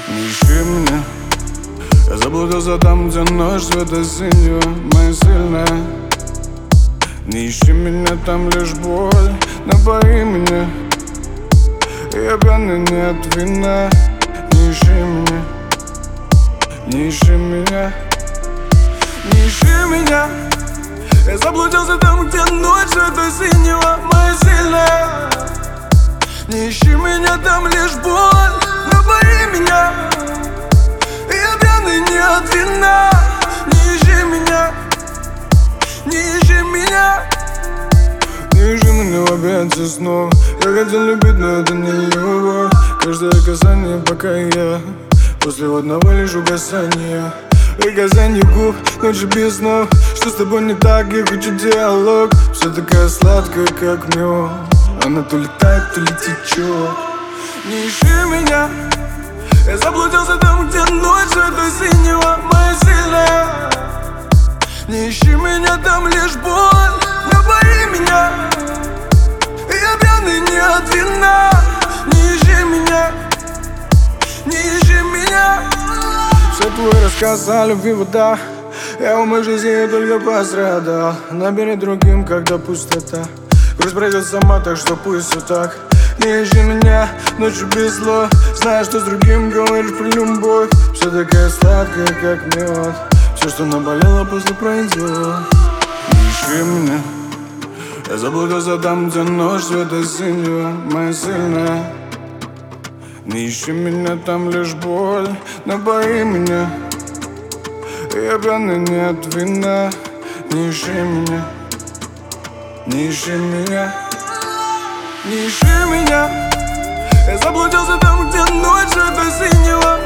Не ищи меня, я заблудился там, где ночь цвета синего, моя сильная. Не ищи меня, там лишь боль, напои меня. Я пьяный не от вина. Не ищи меня, не ищи меня, не ищи меня. Я заблудился там, где ночь цвета синего, моя сильная. Не ищи меня, там лишь боль, напои меня. Я пьяный не от вина. Не ищи меня, не ищи меня. Не ищи меня в объятия снова. Я хотел любить, но это не любовь. Каждое касание, пока я после одного лишь угасания. Касание губ, ночи без снов. Что с тобой не так, я хочу диалог. Все такая сладкая, как мед. Она то летает, то ли течет. Не ищи меня, я заблудился там, где ночь цвета синего, моя сильная. Не ищи меня, там лишь боль, напои меня. Я пьяный не от вина. Не ищи меня, не ищи меня. Все твой рассказ о любви вода. Я в моей жизни только пострадал. Набери другим, когда пустота. Грусть пройдет сама, так что пусть все так. Не ищи меня ночью без слов. Знаешь, что с другим говоришь про любовь. Все такая сладкая, как мед. Все, что наболело, после пройдет. Не ищи меня, я заблудился там, где ночь цвета синего, моя сильная. Не ищи меня, там лишь боль, напои меня. Я пьяный не от вина. Не ищи меня, не ищи меня, не ищи меня. Я заблудился там, где ночь цвета синего,